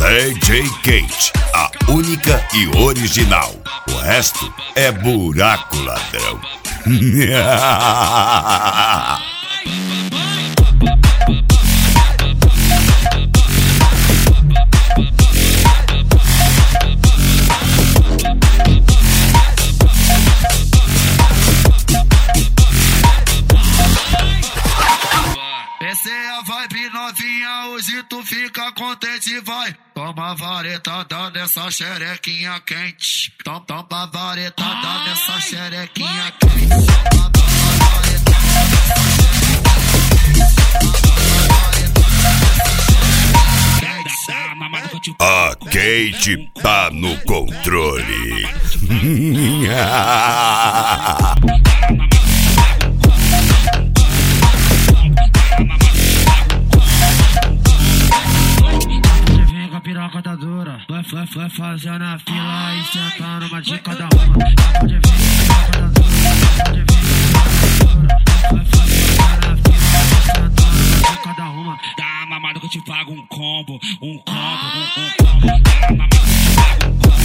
DJ Kate, a única e original. O resto é buraco, ladrão. Essa é a vibe novinha, hoje tu fica contente, vai. Toma varetada nessa xerequinha quente. Toma varetada nessa xerequinha quente. A Kate tá no controle. Piroca tá dura, vai fazendo a fila e sentando uma de cada uma. Pode vir, piroca tá dura, pode vir, vai fazendo a fila e sentando uma de cada uma. Dá mamada que eu te pago um combo, um combo. Dá mamada que eu te pago um combo,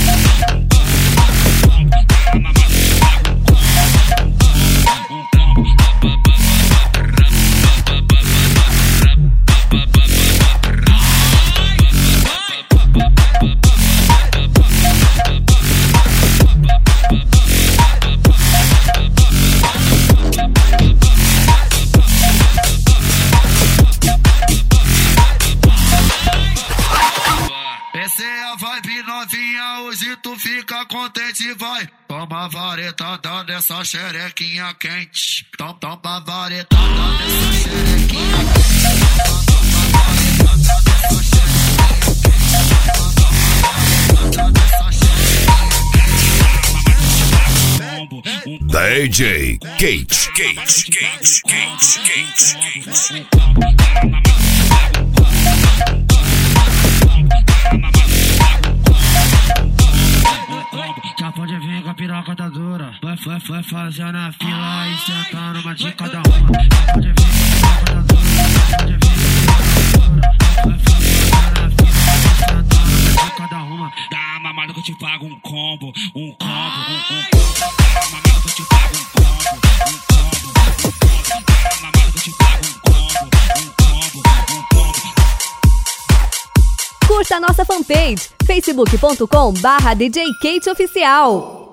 dá mamada que eu te pago um combo. Essa é a vibe novinha, hoje tu fica contente, vai. Toma varetada nessa xerequinha quente. Toma varetada nessa xerequinha quente. DJ Kate. Já pode vir com a piroca tá dura, vai fazendo a fila e sentando uma de cada uma. Já pode vir com a piroca tá dura, pode vir com a piroca tá dura, vai fazendo a fila e sentando uma de cada uma. Dá mamada que eu te pago um combo, um combo. Dá mamada que eu te pago um combo, um combo. Dá mamada que eu te pago um combo, um combo. Curta a nossa fanpage facebook.com/DJ Kate Oficial.